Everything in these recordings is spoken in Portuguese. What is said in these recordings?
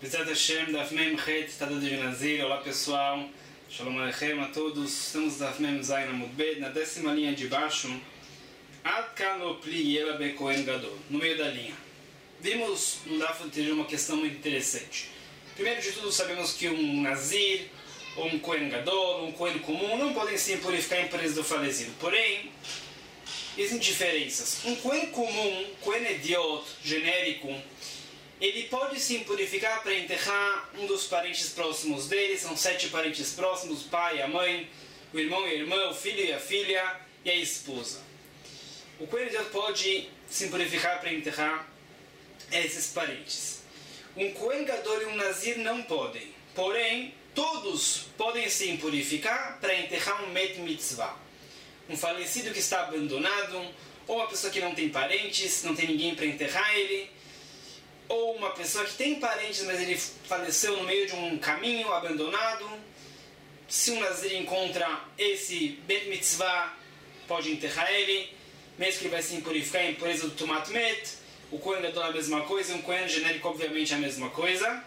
Bezat Hashem, Daf Mem Het, Estado de Nazir. Olá pessoal, Shalom Aleichem a todos. Estamos Daf Mem Zayin Amud Bet, na 10ª linha de baixo. Ad Kan Lo Pli Ela Be Kohen Gadol, no meio da linha. Vimos no Daf anterior uma questão muito interessante. Primeiro de tudo, sabemos que um Nazir, ou um Kohen Gadol, um Kohen comum, não podem se purificar em presença do falecido. Porém, existem diferenças. Um Kohen comum, Kohen Idiot, genérico, ele pode se purificar para enterrar um dos parentes próximos dele. São 7 parentes próximos: o pai, a mãe, o irmão e a irmã, o filho e a filha e a esposa. O Kohen Idiot pode se purificar para enterrar esses parentes. Um Kohen Gadol e um Nazir não podem. Porém, todos podem se purificar para enterrar um Met Mitzvah. Um falecido que está abandonado, ou uma pessoa que não tem parentes, não tem ninguém para enterrar ele, ou uma pessoa que tem parentes, mas ele faleceu no meio de um caminho abandonado. Se um Nazir encontra esse Bet Mitzvah, pode enterrar ele, mesmo que ele vai se purificar em impureza do Tumat Met. O Kohen Gadol é a mesma coisa, um Kohen genérico obviamente é a mesma coisa.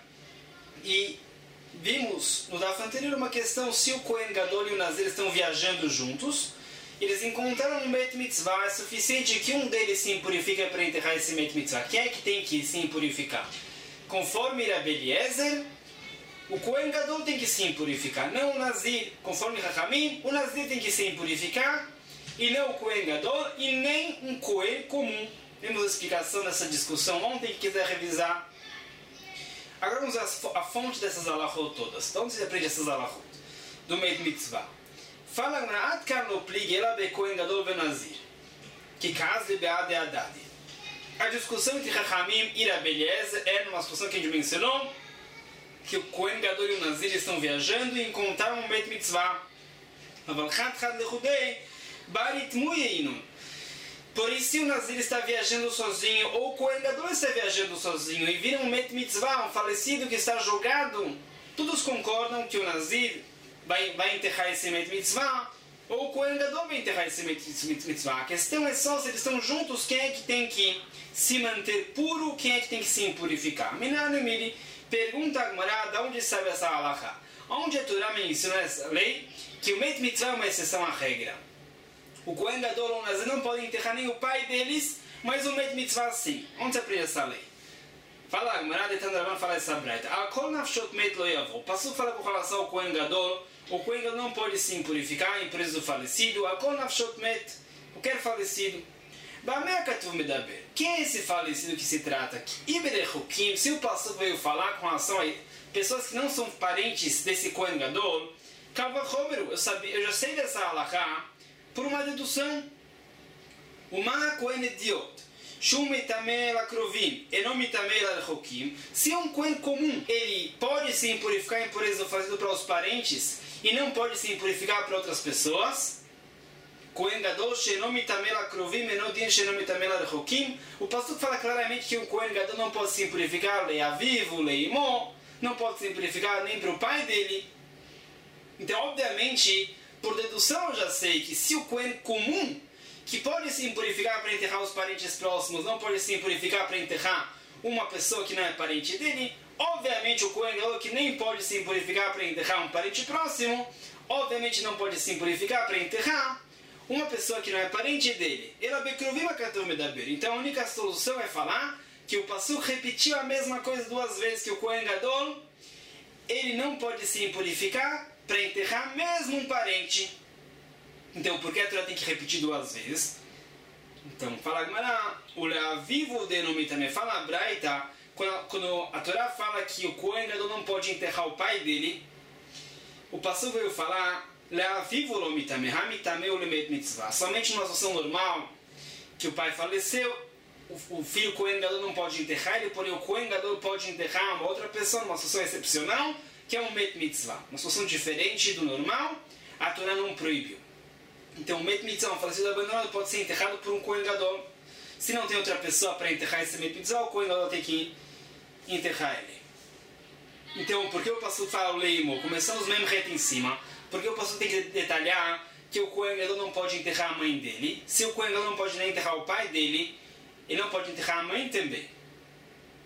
E vimos no Daf anterior uma questão: se o Kohen Gadol e o Nazir estão viajando juntos, eles encontraram um Bet Mitzvah, é suficiente que um deles se purifica para enterrar esse Bet Mitzvah. Quem é que tem que se purificar? Conforme Rabbi Eliezer, o Kohen Gadol tem que se purificar, não o Nazir. Conforme Chachamim, o Nazir tem que se purificar, e não o Kohen Gadol, e nem um Kohen comum. Temos a explicação dessa discussão ontem, que quiser revisar. Agora vamos a fonte dessas alachot todas. De onde você aprende essas alachot? Do Bet Mitzvah. Fala Ad Kan Lo Pli Ela Be Kohen Gadol Ve Nazir, que caso de Bead e Haddad. A discussão entre Chachamim e Rabbi Eliezer é numa discussão que a gente mencionou, que o Kohen Gadol e o Nazir estão viajando e encontraram um Bet Mitzvah. Aval Chad Chad Lechudei Barit Muyeinu. Por isso, se o Nazir está viajando sozinho, ou o Kohen Gadol está viajando sozinho, e viram um Bet Mitzvah, um falecido que está jogado, todos concordam que o Nazir vai enterrar esse Bet Mitzvah, ou o Kohen Gadol vai enterrar esse Bet Mitzvah. A questão é só se eles estão juntos, quem é que tem que se manter puro, quem é que tem que se purificar. Minanu Miri pergunta a Gemara, de onde sabe essa halakha? Onde a Torá menciona essa lei, que o Bet Mitzvah é uma exceção à regra. O Kohen Gadol ou o Nazir não podem enterrar nem o pai deles, mas o Bet Mitzvah sim. Onde se aprende essa lei? Fala a Gemara, Detandravan fala essa breita. Akol nafshot met lo yavo. Passou a falar com relação ao Kohen Gadol. O Kohen Gadol não pode se purificar em presença do falecido. Akol nafshot met, qualquer falecido. Bamea katuv medaber. Quem é esse falecido que se trata aqui? Iberechukim, se o pastor veio falar com relação a pessoas que não são parentes desse Kohen Gadol, Kavachomeru, eu já sei dessa halakha por uma dedução. Uma Kohen Idiot, Shum Mitameh Lakrovim, Enom Mitameh Larechokim. Se é um Kohen comum, ele pode se purificar em impureza do falecido para os parentes e não pode se purificar para outras pessoas. Kohen Gadol, Shenom Mitameh Lakrovim, Enom Din Shenom Mitameh Larechokim. O pastor fala claramente que o Kohen Gadol não pode se purificar Leiavivo, Leimó, não pode se purificar nem para o pai dele. Então, obviamente, por dedução eu já sei que se o Kohen comum, que pode se purificar para enterrar os parentes próximos, não pode se purificar para enterrar uma pessoa que não é parente dele, obviamente o Kohen Gadol, que nem pode se purificar para enterrar um parente próximo, obviamente não pode se purificar para enterrar uma pessoa que não é parente dele. Então a única solução é falar que o Pasuk repetiu a mesma coisa 2 vezes, que o Kohen Gadol, ele não pode se purificar para enterrar mesmo um parente. Então, por que a Torá tem que repetir 2 vezes? Então, fala Gemara, o Leavivo denomi também, fala a Braita, quando a Torá fala que o Kohen Gadol não pode enterrar o pai dele, o pastor veio falar Leavivo lomi também, Hamitame o Lemet Mitzvah. Somente numa situação normal, que o pai faleceu, o filho Kohen Gadol não pode enterrar ele, porém o Kohen Gadol pode enterrar uma outra pessoa, numa situação excepcional, que é um Met Mitzvah. Uma situação diferente do normal, a Torá não proibiu. Então, o Met Mitzvah, um falecido abandonado, pode ser enterrado por um Kohen Gadol. Se não tem outra pessoa para enterrar esse Met Mitzvah, o Kohen Gadol tem que enterrar ele. Então, por que o pastor fala o Leimo? Começamos mesmo reto em cima. Porque o pastor tem que detalhar que o Kohen Gadol não pode enterrar a mãe dele. Se o Kohen Gadol não pode nem enterrar o pai dele, ele não pode enterrar a mãe também.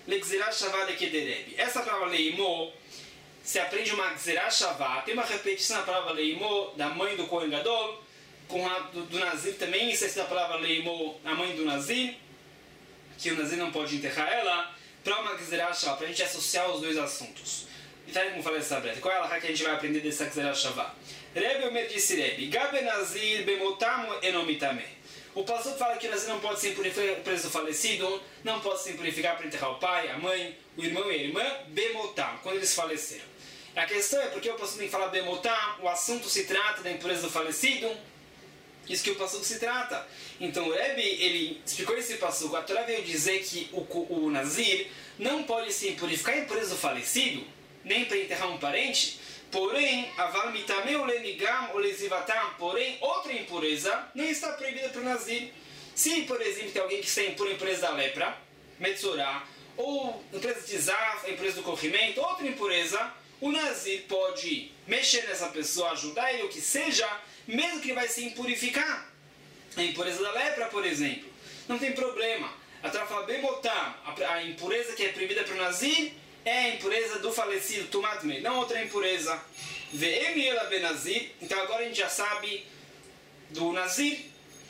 Legzirah Shavá Lekederebi. Essa palavra Leimó se aprende uma Gzirah Shavá. Tem uma repetição da palavra Leimó da mãe do Kohen Gadol, com a do Nazir também. Isso é a palavra Leimó, a mãe do Nazir, que o Nazir não pode enterrar ela, para uma Gzirah Shavá, para a gente associar os dois assuntos. E tá aí como falei essa breta. Qual é a halakha que a gente vai aprender dessa Gzirah Shavá? Rebbe Omer disse Rebbe, Gabe Nazir bemotam enomitameh. O pastor fala que o Nazir não pode se purificar preso do falecido, não pode se purificar para enterrar o pai, a mãe, o irmão e a irmã, bemotam, quando eles faleceram. A questão é porque o pastor tem que falar bemotam, o assunto se trata da impureza do falecido, isso que o pastor se trata. Então o Rebbe, ele explicou esse pastor, a Torá veio dizer que o Nazir não pode se purificar em impureza do falecido, nem para enterrar um parente. Porém, aval mitameu lenigam ou lesivatam, porém, outra impureza não está proibida para o Nazir. Se, por exemplo, tem alguém que está impuro, impureza da lepra, metzorá, ou impureza de zaf, impureza do corrimento, outra impureza, o Nazir pode mexer nessa pessoa, ajudar ele, o que seja, mesmo que ele vai se impurificar. A impureza da lepra, por exemplo, não tem problema. A Torá fala bemotam, a impureza que é proibida para o Nazir, é a impureza do falecido, Tumat Mei, não outra impureza. Ve'em ela benazir, então agora a gente já sabe do Nazir,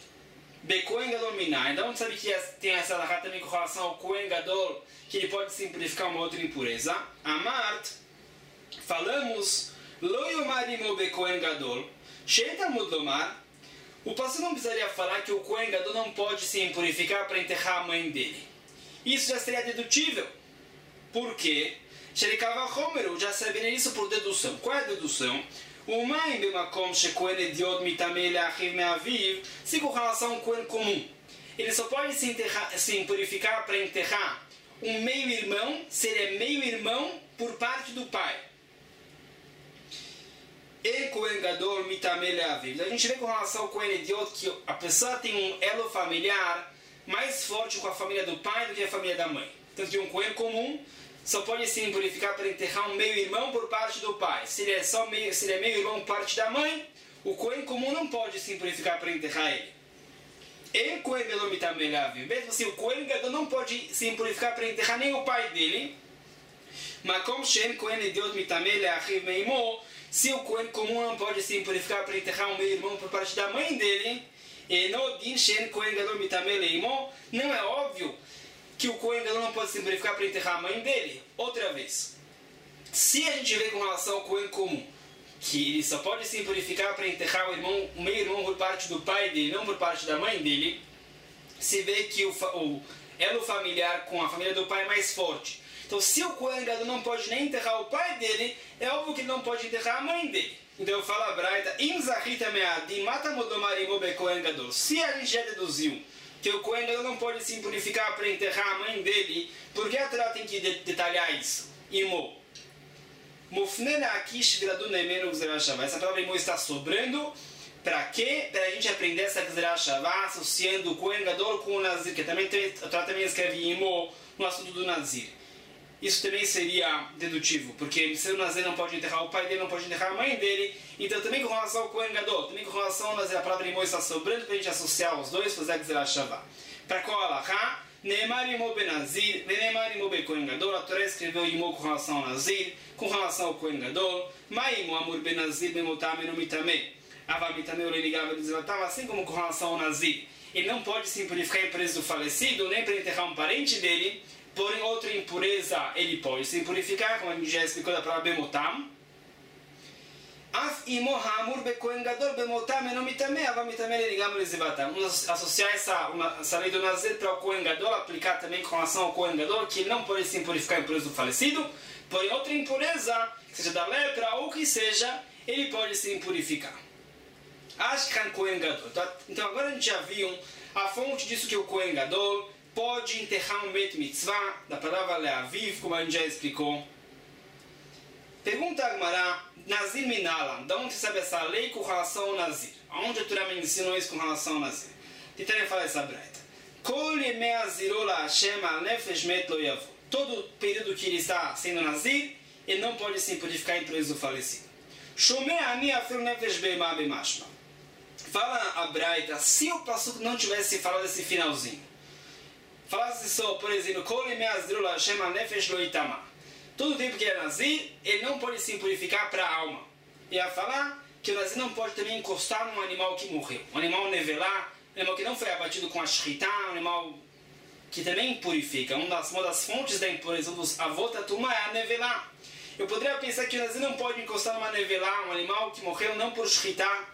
Bekohen Gadol Minai. Então a gente sabe que tem essa halakha também com relação ao Kohen Gadol, que ele pode se purificar uma outra impureza. Amart, falamos, Lo yomar imo Bekohen Gadol, Shetamud lomar, o pastor não precisaria falar que o Kohen Gadol não pode se purificar para enterrar a mãe dele. Isso já seria dedutível. Por quê? Sherikava Homer, já saberia isso por dedução. Qual é a dedução? O mãe de Makom Shekohen Ediot Mitamei Leachiv Meaviv, se com relação ao Kohen comum, ele só pode se purificar para enterrar um meio-irmão, se ele é meio-irmão por parte do pai. E Kohen Gadol Mitamei Leaviv. A gente vê com relação ao Kohen Ediot que a pessoa tem um elo familiar mais forte com a família do pai do que a família da mãe. Tanto que um Kohen comum só pode se purificar para enterrar um meio-irmão por parte do pai. Se ele é meio-irmão por parte da mãe, o Kohen comum não pode se purificar para enterrar ele. E Kohen Gadol Mitamei Leaviv. Mesmo assim, o Kohen Gadol não pode se purificar para enterrar nem o pai dele. Makom Shen Kohen Ediot Mitamei Leachiv Meimo. Se o Kohen comum não pode se purificar para enterrar um meio-irmão por parte da mãe dele, e no Din Shen Kohen Gadol Mitamei Leimo, não é óbvio que o Kohen Gadol não pode se purificar para enterrar a mãe dele. Outra vez, se a gente vê com relação ao Kohen comum, que ele só pode se purificar para enterrar o meio-irmão por parte do pai dele, não por parte da mãe dele, se vê que o elo familiar com a família do pai é mais forte. Então, se o Kohen Gadol não pode nem enterrar o pai dele, é óbvio que ele não pode enterrar a mãe dele. Então eu falo a Braita, se a gente já deduziu que o Kohen Gadol não pode se purificar para enterrar a mãe dele, por que a Torá tem que detalhar isso? Imo. Essa palavra Imo está sobrando. Para quê? Para a gente aprender essa Gzerah Shavá, associando o Kohen Gadol com o Nazir, que também a Torá também escreve Imo no assunto do Nazir. Isso também seria dedutivo, porque se o Nazir não pode enterrar o pai dele, não pode enterrar a mãe dele, então também com relação ao Kohen Gadol, também com relação ao Nazir, a palavra Imo está sobrando para a gente associar os dois, fazer a Gzerah Shavá. Para qual halakha? Neemar Imo benazir, Neemar Imo Kohen Gadol. A Torá escreveu Imo com relação ao Nazir, com relação ao Kohen Gadol. Ma Imo amur benazir bemotam enomitameh, ava mitameh ulenigav elizvatam. Assim como com relação ao Nazir, ele não pode se purificar em preso do falecido, nem para enterrar um parente dele. Porém, outra impureza ele pode se purificar, como a gente já explicou da palavra bemotam. Af imo hamur bekohen gadol bemotam enomitameh, ava mitameh ulenigav elizvatam. Vamos associar essa lei do Nazir para o Kohen Gadol, aplicar também com relação ao Kohen Gadol, que ele não pode se purificar em preso do falecido. Porém, outra impureza, que seja da lepra ou que seja, ele pode se purificar. Ashkan Kohen Gadol. Então agora a gente já viu a fonte disso, que o Kohen Gadol pode enterrar um Bet Mitzvah, da palavra Leaviv, como a gente já explicou. Pergunta a Gemara, Nazir Minalam, de onde você sabe essa lei com relação ao Nazir? Aonde a Torá me ensinou isso com relação ao Nazir? Tentando falar essa braita. Kol yemei aziro la Hashem al nefesh met lo yavo. Todo período que ele está sendo Nazir, ele não pode se purificar em preso do falecido. Shomei ani afil nefesh beima bemashma. Fala a braita, se o passuco não tivesse falado esse finalzinho, falasse só, por exemplo, todo tempo que ele é nazir, ele não pode se purificar para a alma. E ia falar que o nazir não pode também encostar num animal que morreu. Um animal nevelá, um animal que não foi abatido com a shritá, um animal que também purifica. Uma das fontes da impureza dos avós da turma é a nevelá. Eu poderia pensar que o nazir não pode encostar numa nevelá, um animal que morreu não por shritá.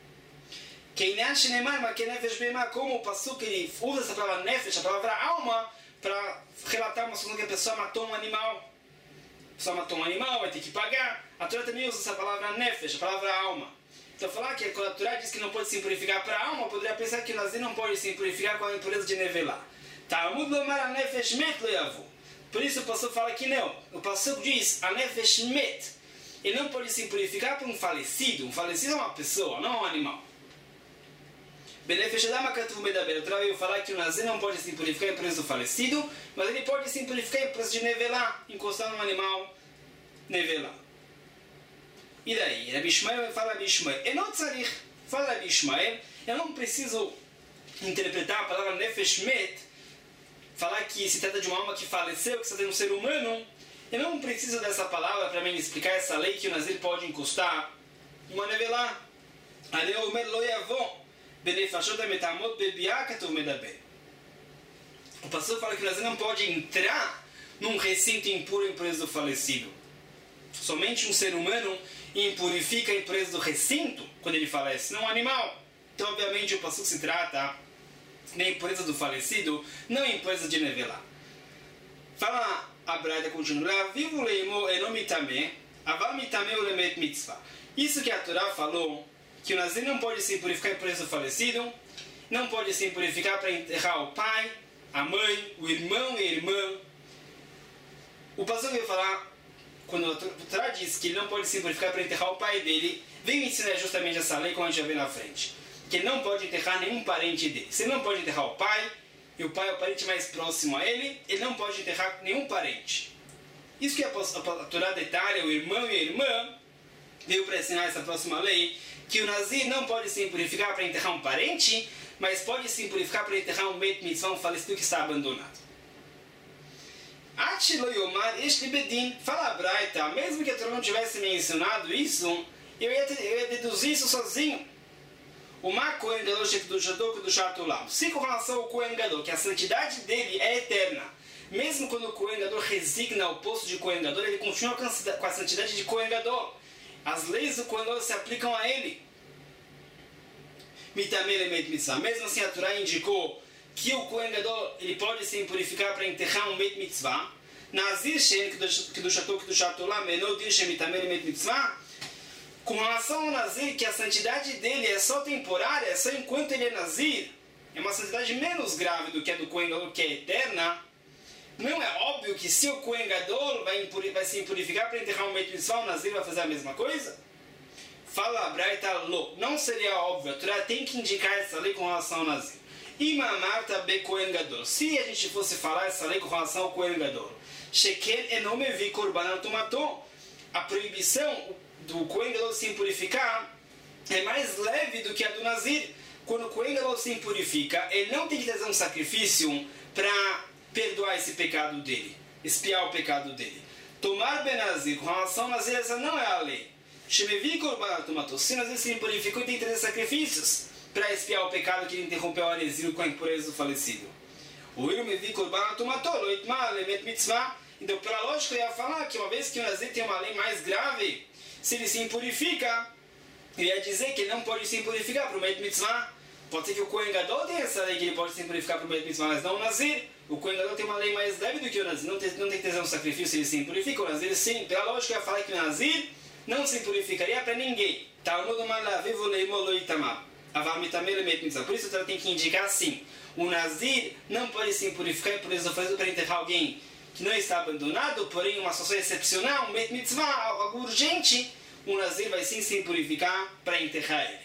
Como o Passuque ele usa essa palavra nefesh, a palavra alma, para relatar uma situação que a pessoa matou um animal. A pessoa matou um animal, vai ter que pagar. A Torá também usa essa palavra nefesh, a palavra alma. Então falar que quando a Torá diz que não pode se purificar para a alma, eu poderia pensar que o nazir não pode se purificar com a impureza de nevelá. Talmud lomar a nefesh met lo yavu. Por isso o Passuque fala que não. O Passuque diz a nefesh met. Ele não pode se purificar para um falecido. Um falecido é uma pessoa, não um animal. O Torá veio falar que o nazir não pode se purificar em preço do falecido, mas ele pode se purificar em preço de nevelá, encostar num animal nevelá. E daí? Rabi Ishmael fala Rabi Ishmael. Fala Rabi Ishmael, eu não preciso interpretar a palavra nefesh met, falar que se trata de uma alma que faleceu, que se trata de um ser humano. Eu não preciso dessa palavra para me explicar essa lei que o nazir pode encostar em uma nevelá. Aleu omer lo yavon. O pastor fala que o nazir não pode entrar num recinto impuro em preço do falecido. Somente um ser humano impurifica em preço do recinto quando ele falece, não um animal. Então, obviamente, o pastor se trata da impureza do falecido, não impureza de nevelá. Fala a Braita, continua. Vivo leimo enomitame, aval mitame ulemet mitzvah. Isso que a Torá falou, que o nazir não pode se purificar em preço do falecido, não pode se purificar para enterrar o pai, a mãe, o irmão e a irmã. O pastor veio falar, quando a Torá diz que ele não pode se purificar para enterrar o pai dele, vem me ensinar justamente essa lei, como a gente vai ver na frente. Que ele não pode enterrar nenhum parente dele. Se ele não pode enterrar o pai, e o pai é o parente mais próximo a ele, ele não pode enterrar nenhum parente. Isso que a Torá detalha, o irmão e a irmã, veio para ensinar essa próxima lei, que o nazir não pode se purificar para enterrar um parente, mas pode se purificar para enterrar um bet mitzvah, um falecido que está abandonado. Fala a Braita, mesmo que a Torá não tivesse mencionado isso, eu ia deduzir isso sozinho. O Kohen Gadol Shekdushato Kedushat Olam. Se com relação ao Kohen Gadol, que a santidade dele é eterna, mesmo quando o Kohen Gadol resigna o posto de Kohen Gadol, ele continua com a santidade de Kohen Gadol. As leis do Kohen Gadol se aplicam a ele. Mesmo assim, a Torá indicou que o Kohen Gadol ele pode se purificar para enterrar um Met Mitzvah. Nazir Shen Kedushato Kedushat Olam Eno Dir Shen Mitameh Met Mitzvah. Com relação ao nazir, que a santidade dele é só temporária, é só enquanto ele é nazir, é uma santidade menos grave do que a do Kohen Gadol, que é eterna. Não é óbvio que se o Kohen Gadol vai se purificar para enterrar um Met Mitzvah, o nazir vai fazer a mesma coisa? Fala a Braita, não seria óbvio. A Torá tem que indicar essa lei com relação ao nazir. Imamarta be Kohen Gadol. Se a gente fosse falar essa lei com relação ao Kohen Gadol, Shekel enome vi korban tomato. A proibição do Kohen Gadol se purificar é mais leve do que a do nazir. Quando o Kohen Gadol se purifica, ele não tem que trazer um sacrifício para perdoar esse pecado dele, expiar o pecado dele. Tomar benazir, com relação ao nazir, essa não é a lei. Shemevi korban tomato. Se o nazir se purificou, ele tem que trazer sacrifícios para expiar o pecado que ele interrompeu ao exílio com a impureza do falecido. O Irumevi korban tomato, loitma lemet mitzvah. Então, pela lógica, eu ia falar que uma vez que o nazir tem uma lei mais grave, se ele se impurifica, ele ia dizer que ele não pode se impurificar para o Met Mitzvah. Pode ser que o Kohen Gadol tenha essa lei que ele pode se impurificar para o Met Mitzvah, mas não o nazir. O Kohen Gadol tem uma lei mais leve do que o nazir. Não tem que trazer um sacrifício se ele se impurifica. O nazir, sim. Pela lógica, eu ia falar que o nazir não se impurificaria para ninguém. Por isso, ela tem que indicar assim. O nazir não pode se impurificar e por isso para enterrar alguém que não está abandonado, porém uma situação excepcional, um Met Mitzvah, algo urgente, o nazir vai sim se purificar para enterrar ele.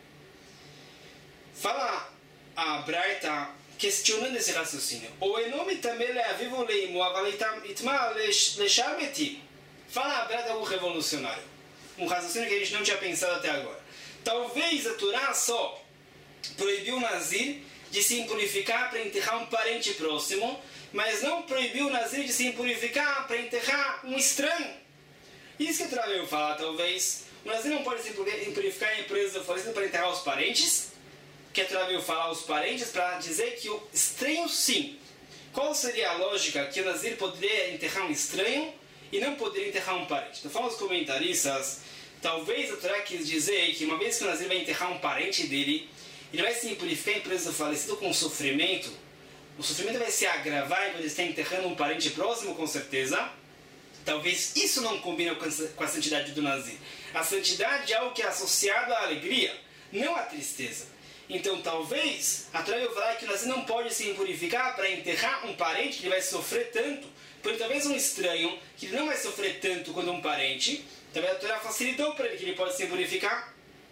Fala a Braita questionando esse raciocínio. O enome também é vivo leimo, avalitma lecharmeti. Fala a Braita algo revolucionário. Um raciocínio que a gente não tinha pensado até agora. Talvez a Torá só proibiu o nazir de se impurificar para enterrar um parente próximo, mas não proibiu o Nazir de se impurificar para enterrar um estranho. Isso que a Torá veio falar, talvez. O Nazir não pode se impurificar em empresa falecida para enterrar os parentes, que a Torá veio falar os parentes para dizer que o estranho sim. Qual seria a lógica que o Nazir poderia enterrar um estranho e não poderia enterrar um parente? Então falam os comentaristas, talvez a Torá quis dizer que uma vez que o Nazir vai enterrar um parente dele, ele vai se impurificar em preso falecido com sofrimento. O sofrimento vai se agravar enquanto ele está enterrando um parente próximo, com certeza. Talvez isso não combine com a santidade do Nazir. A santidade é algo que é associado à alegria, não à tristeza. Então talvez a Torá vai falar que o Nazir não pode se impurificar para enterrar um parente que ele vai sofrer tanto, porque talvez um estranho que ele não vai sofrer tanto quanto um parente, talvez a Torá facilitou para ele que ele pode se impurificar.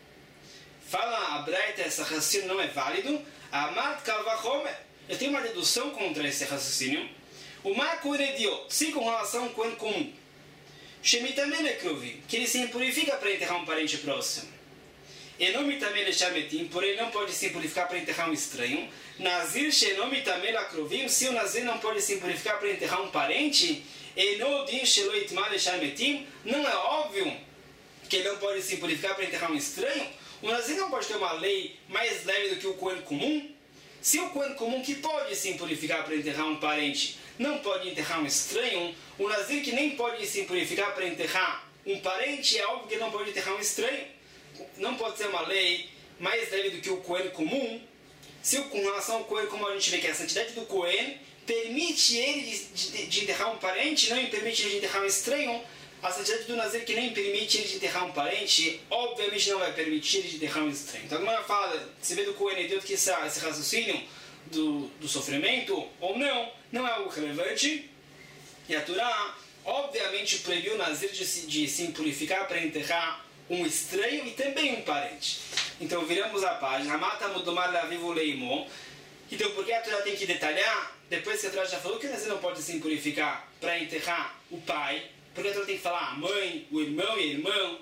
Fala a Braita, esse raciocínio não é válido. Amat Kalvachomer. Eu tenho uma dedução contra esse raciocínio. O Marco Erediot, sim, com relação com o comum. Shemitame Nekrovi, que ele se impurifica para enterrar um parente próximo. Enomitame Lechametim, porém ele não pode se impurificar para enterrar um estranho. Nazir Shenomitame Lakrovim, se o Nazir não pode se impurificar para enterrar um parente, Enodin Sheloitma Lechametim, não é óbvio que ele não pode se impurificar para enterrar um estranho. O Nazir não pode ter uma lei mais leve do que o Cohen comum. Se o Cohen comum que pode se impurificar para enterrar um parente não pode enterrar um estranho, o Nazir que nem pode se impurificar para enterrar um parente, é óbvio que não pode enterrar um estranho. Não pode ser uma lei mais leve do que o Cohen comum. Se com relação ao Cohen comum a gente vê que a santidade do Cohen permite ele de enterrar um parente, não permite ele de enterrar um estranho, a santidade do Nazir que nem permite ele de enterrar um parente, obviamente não vai permitir ele de enterrar um estranho. Então, como ela fala, se vê do Cohen Ediot que esse raciocínio do sofrimento ou não é algo relevante. E a Torá, obviamente, proibiu o Nazir de se impurificar para enterrar um estranho e também um parente. Então, viramos a página. Mata mudomar la vivo leimo. Então, por que a Torá tem que detalhar? Depois que a Torá já falou que o Nazir não pode se impurificar para enterrar o pai, porque a Torá tem que falar a mãe, o irmão e a irmã.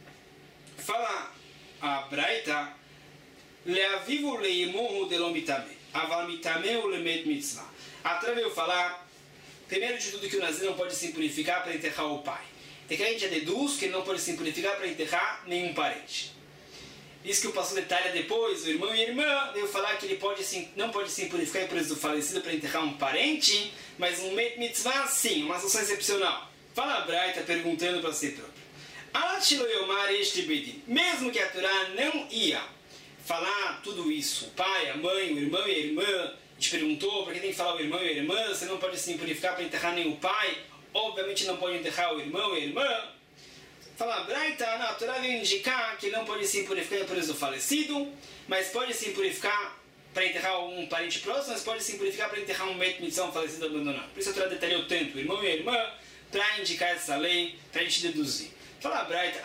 Fala a Braita, leavivo leimohu delomitame, aval mitame o lemet mitzvah. A Torá veio falar, primeiro de tudo, que o Nazir não pode se impurificar para enterrar o pai. E que a gente já deduz que ele não pode se impurificar para enterrar nenhum parente. Isso que o pastor detalha depois, o irmão e a irmã, veio falar que ele não pode se impurificar em preso do falecido para enterrar um parente, mas um met mitzvah sim, uma situação excepcional. Fala a Braita perguntando para si próprio. Mesmo que a Torá não ia falar tudo isso, o pai, a mãe, o irmão e a irmã, a gente perguntou por que tem que falar o irmão e a irmã, você não pode se impurificar para enterrar nem o pai, obviamente não pode enterrar o irmão e a irmã. Fala a Braita, a Torá veio indicar que não pode se impurificar em preso do falecido, mas pode se impurificar para enterrar um parente próximo, mas pode se impurificar para enterrar um met mitzvah, um falecido abandonado. Por isso a Torá detalhou tanto o irmão e a irmã, para indicar essa lei, para a gente deduzir. Fala a Braita,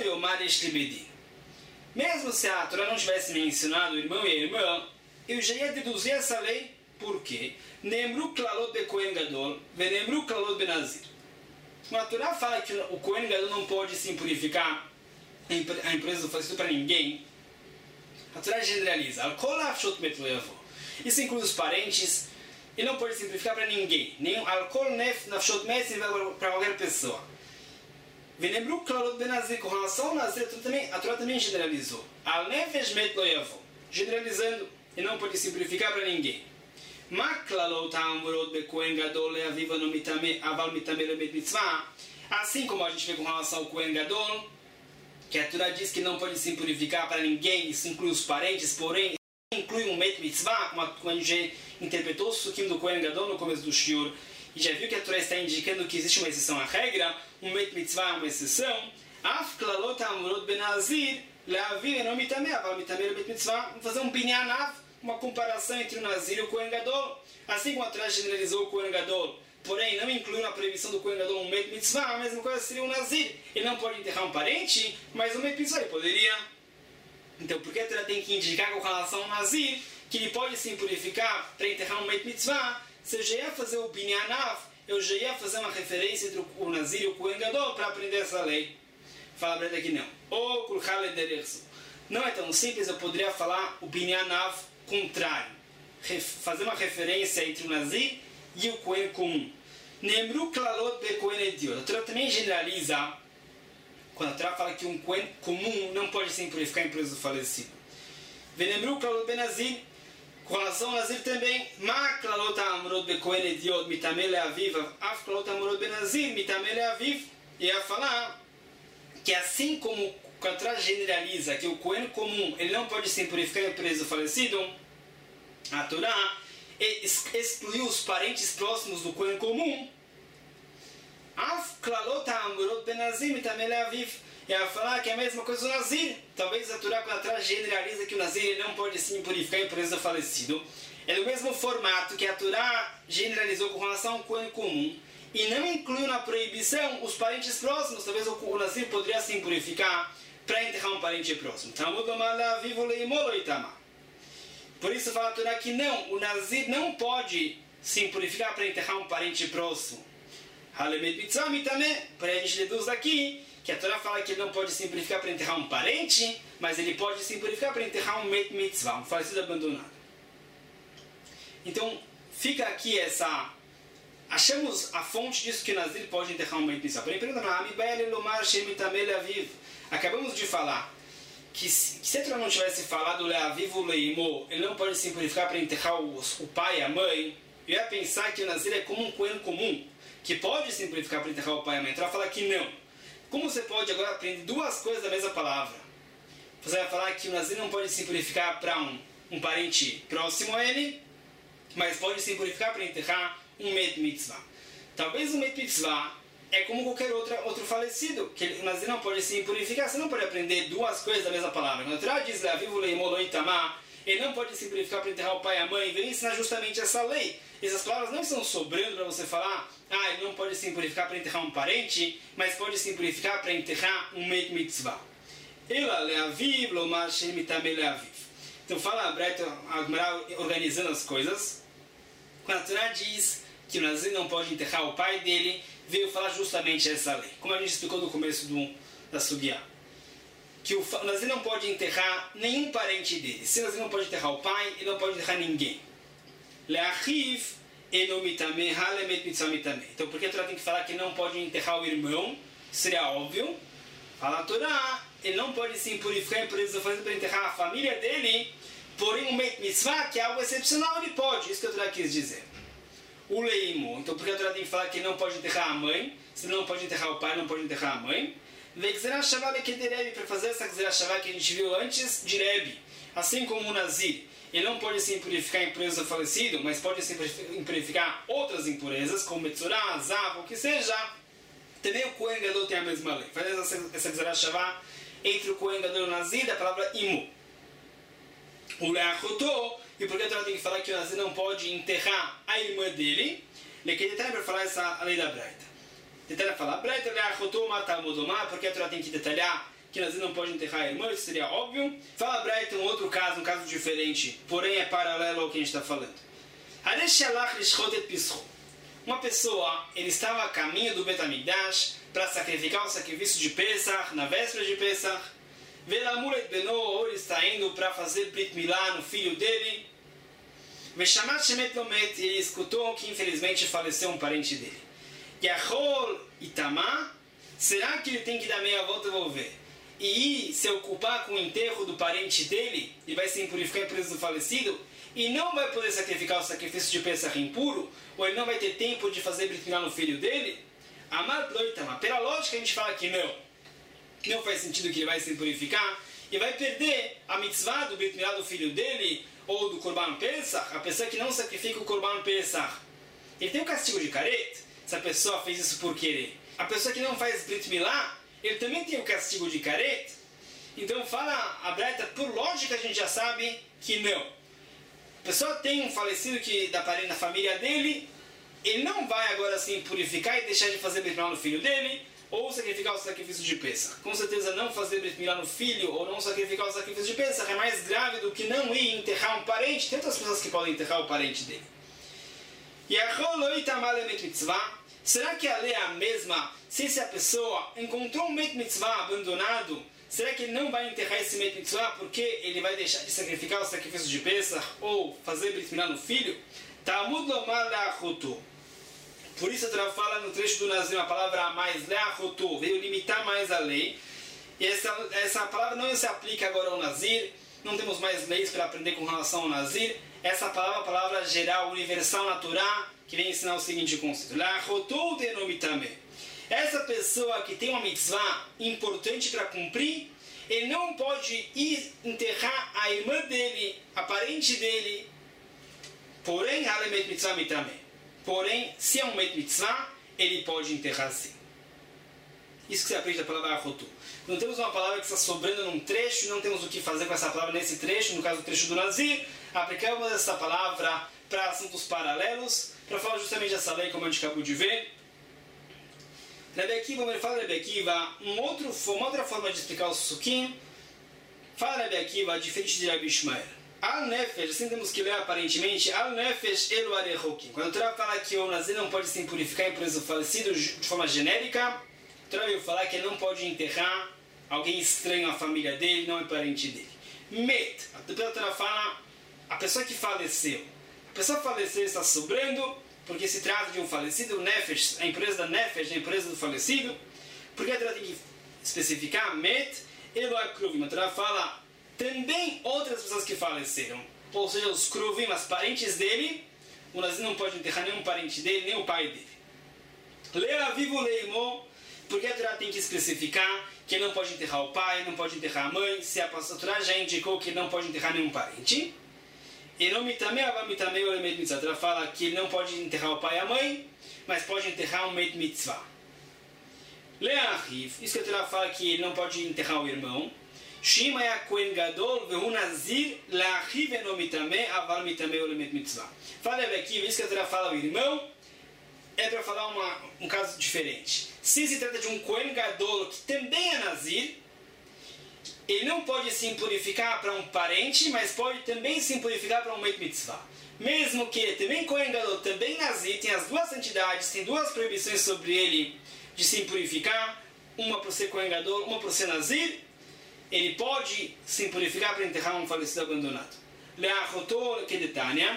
mesmo se a Torá não tivesse mencionado o irmão e a irmã, eu já ia deduzir essa lei. Por quê? Nemru klalot be Kohen Gadol, ve nemru klalot be Nazir. Quando a Torá fala que o Kohen Gadol não pode se impurificar a empresa do falecido para ninguém, a Torá generaliza. Isso inclui os parentes, e não pode se impurificar para ninguém. Nem alcool, nef, nafshot metzim, para qualquer pessoa. Venembru klalot ben Nazir, com relação ao Nazir, a Torá também generalizou. Al nefesh met lo yavo, generalizando, e não pode se impurificar para ninguém. Ma klalot ha'amurot be Kohen Gadol le'aviva no mitame, aval mitame le bet mitzvah. Assim como a gente vê com relação ao Kohen Gadol, que a Torá diz que não pode se impurificar para ninguém, isso inclui os parentes, porém, inclui um met mitzvah, como a gente interpretou o sukim do Kohen Gadol no começo do shiur, e já viu que a Torá está indicando que existe uma exceção à regra, um met mitzvah é uma exceção. Af klalot ha'amurot ben Nazir le'avir no mitame, aval mitame le bet mitzvah. Vamos fazer um binyan av, uma comparação entre o Nazir e o Kohen Gadol. Assim como a Torá generalizou o Kohen Gadol, porém não incluiu na proibição do Kohen Gadol um met mitzvah, a mesma coisa seria o Nazir. Ele não pode enterrar um parente, mas um met mitzvah ele poderia. Então, por que a Torá tem que indicar com relação ao Nazir que ele pode se impurificar para enterrar um met mitzvah? Se eu já ia fazer o binyan av, eu já ia fazer uma referência entre o Nazir e o Kohen Gadol para aprender essa lei. Fala para ele aqui não. Ou kulchale derechsu. Não é tão simples, eu poderia falar o binyan av contrário. fazer uma referência entre o Nazir e o Cohen comum. Nemru klalot be Cohen Ediot. A Torá também generaliza, quando a Torá fala que um Cohen comum não pode se impurificar em preço do falecido. Venemru klalot be Nazir. Com relação ao Nazir também, Ma klalot amrot be Cohen Ediot mitameh le'aviv, af klalot amrot be Nazir mitameh le'aviv. E ia falar que assim como a Torá generaliza que o Cohen comum ele não pode se impurificar em preço do falecido, a Torá excluiu os parentes próximos do Cohen comum. Af klalot amrot be Nazir mitameh le'aviv. E ela falar que é a mesma coisa do Nazir. Talvez a Torá, quando atrás generaliza que o Nazir não pode se impurificar em preço do falecido, é do mesmo formato que a Torá generalizou com relação ao Cohen comum e não incluiu na proibição os parentes próximos. Talvez o Nazir poderia se impurificar para enterrar um parente próximo. Por isso fala a Torá que não, o Nazir não pode se impurificar para enterrar um parente próximo. Para a gente deduz daqui que a Torá fala que ele não pode se impurificar para enterrar um parente, mas ele pode se impurificar para enterrar um met mitzvah, um falecido abandonado. Então, fica aqui essa... Achamos a fonte disso que o Nazir pode enterrar um met mitzvah. Porém, acabamos de falar que se a Torá não tivesse falado le'aviv ule'imo, ele não pode se impurificar para enterrar o pai e a mãe, eu ia pensar que o Nazir é como um Cohen comum, que pode se impurificar para enterrar o pai e a mãe. Então, ela fala que não. Como você pode agora aprender duas coisas da mesma palavra? Você vai falar que o Nazir não pode se purificar para um parente próximo a ele, mas pode se purificar para enterrar um met mitzvah. Talvez um met mitzvah é como qualquer outro falecido, que o Nazir não pode se purificar. Você não pode aprender duas coisas da mesma palavra. Quando a Torá diz ele não pode se purificar para enterrar o pai e a mãe, vem ensinar justamente essa lei. Essas palavras não estão sobrando para você falar, ele não pode se purificar para enterrar um parente, mas pode se purificar para enterrar um met mitzvah. Ela le'aviv, lomar shem mitameh le'aviv. Então fala a Gemara organizando as coisas. Quando a Torá diz que o Nazir não pode enterrar o pai dele, veio falar justamente essa lei. Como a gente explicou no começo da Sugiyah. Que o Nazir não pode enterrar nenhum parente dele. Se o Nazir não pode enterrar o pai, ele não pode enterrar ninguém. Le'achiv eno mitameh halemet mitzvah mitameh. Então por que a Torá tem que falar que não pode enterrar o irmão? Seria óbvio. Fala a Torá, ele não pode se impurificar para enterrar a família dele, porém um met mitzvah, que é algo excepcional, ele pode. Isso que a Torá quis dizer. O leimo. Então por que a Torá tem que falar que ele não pode enterrar a mãe? Se ele não pode enterrar o pai, não pode enterrar a mãe. Para fazer essa Gzerah Shavá que a gente viu antes de Rebbe. Assim como o Nazir, ele não pode se impurificar em impureza do falecido, mas pode se impurificar outras impurezas, como Metzorah, Zav, o que seja. Também o Cohen Gadol tem a mesma lei. Faz essa Gzerah Shavá entre o Cohen Gadol e o Nazir, da palavra Imu. O Leachotô, e por que a Torá tem que falar que o Nazir não pode enterrar a irmã dele? Ele quer detalhar para falar a lei da Braita. Detalha falar, Braita Leachotô matar Modomá, porque a Torá tem que detalhar que o Nazir não pode enterrar a irmã, isso seria óbvio. Fala Braita um outro caso, um caso diferente, porém é paralelo ao que a gente está falando. Uma pessoa, ele estava a caminho do Bet HaMikdash para sacrificar o sacrifício de Pesach, na véspera de Pesach. Velamulet Beno, ou ele está indo para fazer Brit Milá no filho dele. Veshamat Shemet Lomet, ele escutou que infelizmente faleceu um parente dele. Yachol Itamá, será que ele tem que dar meia volta e volver? E ir se ocupar com o enterro do parente dele, e vai se impurificar em preço do falecido, e não vai poder sacrificar o sacrifício de Pesach impuro, ou ele não vai ter tempo de fazer Brit Milá no filho dele? Amad Lo Itamá. Pela lógica a gente fala que não faz sentido que ele vai se purificar e vai perder a mitzvah do Brit Milá do filho dele ou do Korban Pesach. A pessoa que não sacrifica o Korban Pesach, ele tem o castigo de Karet, se a pessoa fez isso por querer. A pessoa que não faz Brit Milá, ele também tem o castigo de Karet. Então fala a Braita, por lógica a gente já sabe que não. A pessoa tem um falecido na família dele, ele não vai agora assim purificar e deixar de fazer Brit Milá no filho dele, ou sacrificar o sacrifício de Pesach. Com certeza não fazer Brit Milá no filho ou não sacrificar o sacrifício de Pesach é mais grave do que não ir enterrar um parente. Tem outras pessoas que podem enterrar o parente dele. Será que a lei é a mesma se a pessoa encontrou um met mitzvah abandonado será que ele não vai enterrar esse Met Mitzvah porque ele vai deixar de sacrificar o sacrifício de Pesach ou fazer Brit Milá no filho? Talmud lomar le'achotu. Por isso a Torá fala no trecho do Nazir uma palavra a mais, le'achotu, veio limitar mais a lei. E essa palavra não se aplica agora ao Nazir, não temos mais leis para aprender com relação ao Nazir. Essa palavra é a palavra geral, universal na Torá, que vem ensinar o seguinte conceito. Le'achotu denomitameh. Essa pessoa que tem uma mitzvah importante para cumprir, ele não pode ir enterrar a irmã dele, a parente dele. Porém, halemet mitzvah mitameh. Porém, se é um met mitzvah, ele pode enterrar sim. Isso que você aprende da palavra achotu. Não temos uma palavra que está sobrando num trecho, não temos o que fazer com essa palavra nesse trecho, no caso do trecho do Nazir. Aplicamos essa palavra para assuntos paralelos, para falar justamente dessa lei, como a gente acabou de ver. Rebbe Akiva, como ele fala Rebbe Akiva, uma outra forma de explicar o Sukim, fala Rebbe Akiva, diferente de Rabbi Ishmael. Al-Nefesh, assim temos que ler aparentemente, Al-Nefesh elu arechokim. Quando o Torá fala que o Nazir não pode se impurificar em impureza do falecido de forma genérica, o Torá veio falar que ele não pode enterrar alguém estranho à família dele, não é parente dele. Met, depois o Torá fala, a pessoa que faleceu. A pessoa que faleceu está sobrando, porque se trata de um falecido, o Nefesh, a impureza da Nefesh, a impureza do falecido. Porque a Torá tem que especificar, Met, elu akruvim. A Torá fala também outras pessoas que faleceram, ou seja, os kruvim, as parentes dele, o Nazir não pode enterrar nenhum parente dele, nem o pai dele. Leia vivo leimo, porque a Torá tem que especificar que ele não pode enterrar o pai, não pode enterrar a mãe, se a Torá já indicou que ele não pode enterrar nenhum parente. E não mitamei, avamitamei, o met mitzvah. A Torá fala que ele não pode enterrar o pai e a mãe, mas pode enterrar um met mitzvah. Leia ahiv, isso que a Torá fala que ele não pode enterrar o irmão. Shima ya Kohen Gadol vehu Nazir la'achiv eno mitameh aval mitameh olemet mitzvah. Fala aqui, isso que a Torá fala o irmão, é para falar um caso diferente. Se trata de um Kohen Gadol que também é Nazir, ele não pode se impurificar para um parente, mas pode também se impurificar para um met mitzvah. Mesmo que ele também Kohen Gadol, também Nazir, tem as duas santidades, tem duas proibições sobre ele de se impurificar, uma por ser Kohen Gadol, uma por ser Nazir, ele pode se purificar para enterrar um falecido abandonado. Le'achoto kedetania,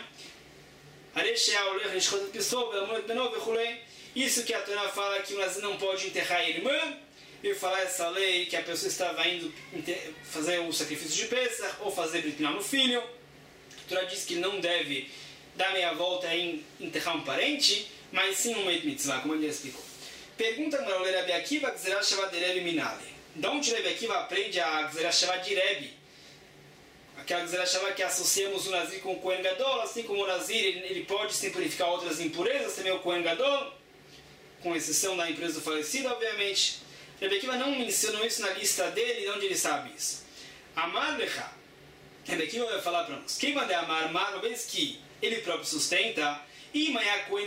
isso que a Torá fala que o Nazir não pode enterrar a irmã, e falar essa lei que a pessoa estava indo fazer o sacrifício de Pesach ou fazer Brit Milá no filho. A Torá diz que não deve dar meia volta em enterrar um parente, mas sim um met mitzvah, como ele explicou. Pergunta para o Rebbe Akiva, Gzerah Shabbat de Rebbe Minale. Da onde Rebbe Akiva aprende a Gzerah Shabbat de Rebbe? Aquela Gzerah Shabbat que associamos o Nazir com o Kohen Gadol, assim como o Nazir ele pode se purificar outras impurezas, também o Kohen Gadol, com exceção da impureza do falecido, obviamente. Rebbe Akiva não mencionou isso na lista dele, de onde ele sabe isso. Amar lecha. Rebbe Akiva vai falar para nós. Quem manda amar, uma vez que ele próprio sustenta, uma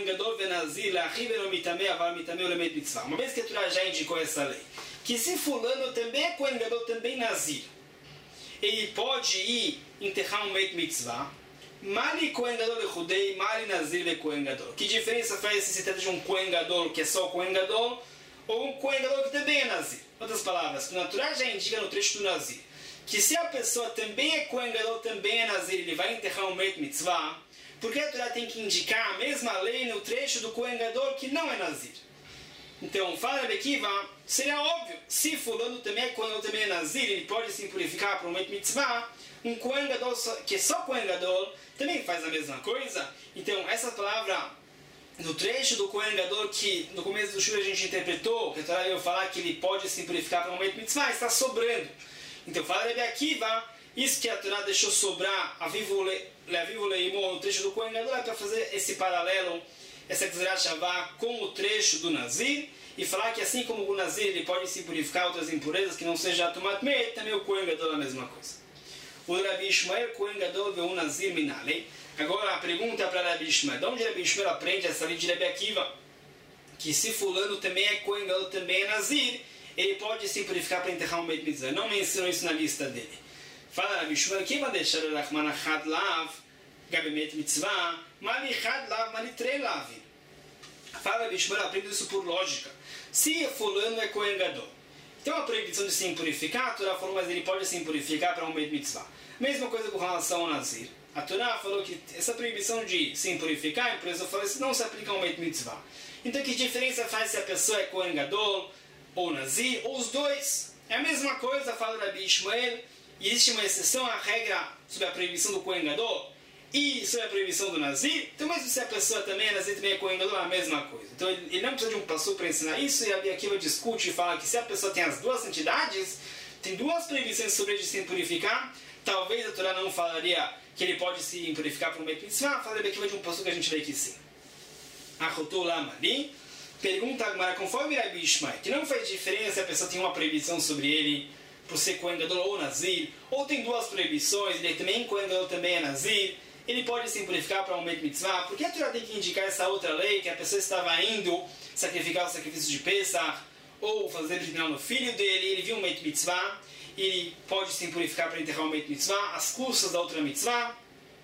vez que a Torá já indicou essa lei, que se fulano também é Kohen Gadol, também Nazir, ele pode ir enterrar um met mitzvah, mali Kohen Gadol lechudei, mali Nazir le Kohen Gadol. Que diferença faz se trata de um Kohen Gadol que é só Kohen Gadol, ou um Kohen Gadol que também é Nazir? Em outras palavras, a Torá já indica no trecho do Nazir, que se a pessoa também é Kohen Gadol, também é Nazir, ele vai enterrar um met mitzvah, porque a Torá tem que indicar a mesma lei no trecho do Kohen Gadol que não é Nazir. Então, fala Rebbe Akiva, seria óbvio, se fulano também é Kohen Gadol, também é Nazir, ele pode se purificar para um met mitzvah, um Kohen Gadol que é só Kohen Gadol também faz a mesma coisa. Então, essa palavra no trecho do Kohen Gadol que no começo do shur a gente interpretou, que a Torá veio falar que ele pode se purificar para um met mitzvah, está sobrando. Então, fala Rebbe Akiva, isso que a Torá deixou sobrar a vivo leimo no trecho do Kohen Gadol é para fazer esse paralelo, essa Gzerah Shavá com o trecho do Nazir, e falar que assim como o Nazir ele pode se purificar outras impurezas que não seja a Tumat Meit, também o Kohen Gadol é a mesma coisa. O Rabbi Ishmael Kohen Gadol veio um Nazir Minale. Agora a pergunta é para Rabbi Ishmael. De onde Rabbi Ishmael aprende essa lei de Rebbe Akiva? Que se fulano também é Kohen Gadol, também é Nazir, ele pode se purificar para enterrar um met mitzvah. Não mencionou isso na lista dele. Fala Rabbi Ishmael, quem vai deixar o Rachman Achad Lav, Gabi met mitzvah, Mali Chad Lav, Mali Trei Lav. Fala Rabbi Ishmael, aprende isso por lógica. Se fulano é Kohen Gadol, Tem uma proibição de se impurificar, a Torá falou, mas ele pode se impurificar para um meio de mitzvah. Mesma coisa com relação ao Nazir. A Torá falou que essa proibição de se impurificar, por isso eu falei, não se aplica a um meio de mitzvah. Então que diferença faz se a pessoa é Kohen Gadol ou Nazir, ou os dois? É a mesma coisa, fala Rabi Ishmael, e existe uma exceção à regra sobre a proibição do Kohen Gadol e sobre a proibição do Nazir. Então mesmo se a pessoa também é Nazir, também é Kohen Gadol, é a mesma coisa. Então ele não precisa de um passuco para ensinar isso, e Rabi Akiva discute e fala que se a pessoa tem as duas entidades, tem duas proibições sobre ele de se impurificar, talvez a Torá não falaria que ele pode se impurificar para um Beit Mitzvah, falaria aqui de um passuco que a gente vê que sim. Achotou lá Mali, pergunta agora, conforme Rabi Ishmael, que não faz diferença se a pessoa tem uma proibição sobre ele, por ser Kohen Gadol ou Nazir, ou tem duas proibições, ele também Kohen Gadol também é Nazir, ele pode se impurificar para um Beit Mitzvah. Por que a Torá tem que indicar essa outra lei, que a pessoa estava indo sacrificar o sacrifício de Pesach, ou fazer o no filho dele, ele viu um Beit Mitzvah, e ele pode se impurificar para enterrar um Beit Mitzvah, as custas da outra Mitzvah?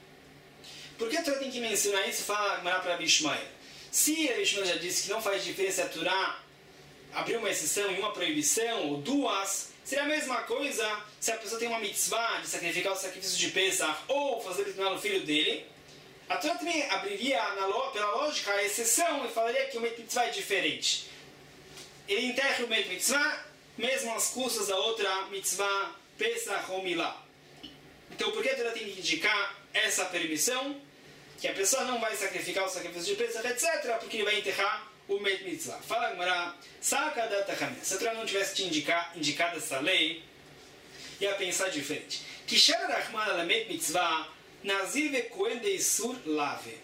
Por que a Torá tem que mencionar isso e falar para Rabi Ishmael? Se Rabi Ishmael já disse que não faz diferença a Torá abrir uma exceção e uma proibição, ou duas, seria a mesma coisa se a pessoa tem uma mitzvah de sacrificar o sacrifício de Pesach ou fazer no filho dele. A Torá também abriria, pela lógica, a exceção e falaria que o mitzvah é diferente. Ele enterra o mitzvah, mesmo as custas da outra mitzvah, Pesach ou Milá. Então, por que a Torá tem que indicar essa permissão? Que a pessoa não vai sacrificar o sacrifício de Pesach, etc., porque ele vai enterrar o mitzvah. Fala Gemara, saca da Tachamim. Se a Torá não tivesse te indicado essa lei, ia pensar diferente. Que Shera Rahman ala mitzvah, Nazir ve Kohen de Isur lave.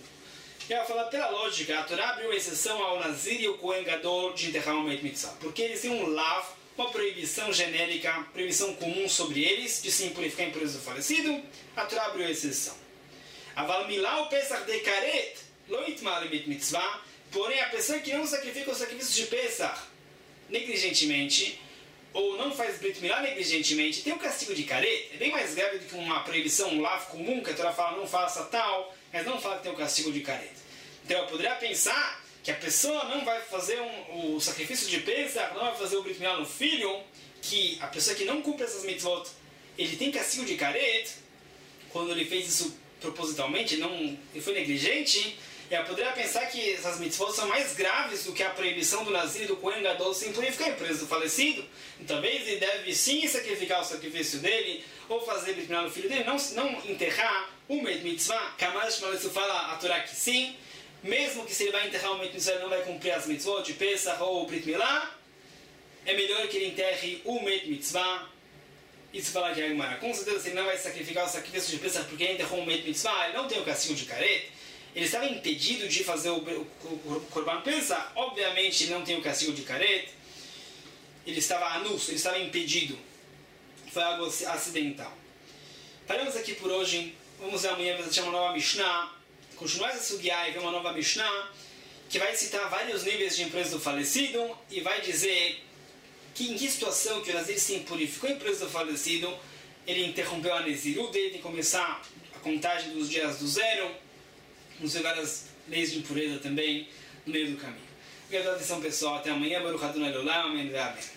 Ia falar, pela lógica, a Torá abriu exceção ao Nazir e o Kohen Gadol de enterrar o mitzvah. Porque eles têm um lav, uma proibição genérica, proibição comum sobre eles, de se impurificar em impureza do falecido, a Torá abriu exceção. Aval milá o Pesach de Karet, lo itma le mitzvah. Porém, a pessoa que não sacrifica o sacrifício de Pesach negligentemente, ou não faz Brit Milá negligentemente, tem o castigo de Karet. É bem mais grave do que uma proibição, um lav comum, que a Torá fala não faça tal, mas não fala que tem o castigo de Karet. Então eu poderia pensar que a pessoa não vai fazer o sacrifício de Pesach, não vai fazer o Brit Milá no filho, que a pessoa que não cumpre essas mitzvot, ele tem castigo de Karet, quando ele fez isso propositalmente, ele foi negligente. E eu poderia pensar que essas mitzvot são mais graves do que a proibição do Nazir e do Kohen Gadol se impurificar em preso do falecido. Então, talvez ele deve sim sacrificar o sacrifício dele, ou fazer Brit Milá no filho dele, não enterrar o mitzvah. Kamash Malesu fala a Torá que sim, mesmo que se ele vai enterrar o mitzvah, ele não vai cumprir as mitzvot de Pesach ou Brit Milá, é melhor que ele enterre o mitzvah. Isso fala de Agmará. Com certeza, se ele não vai sacrificar o sacrifício de Pesach porque ele enterrou o mitzvah, ele não tem o castigo de Karet. Ele estava impedido de fazer o Korban Pesach, obviamente ele não tem o castigo de Karet, ele estava anus, ele estava impedido, foi algo acidental. Paramos aqui por hoje, vamos ver amanhã, vamos ter uma nova Mishnah, continuar essa Sugiá e ver uma nova Mishnah, que vai citar vários níveis de impureza do falecido, e vai dizer que em que situação que o Nazir se impurificou em impureza do falecido, ele interrompeu a Nezirut dele, tem que começar a contagem dos dias do zero. Vamos ver várias leis de impureza também no meio do caminho. Obrigado pela atenção, pessoal. Até amanhã. Baruch Adonai Olam. Amém.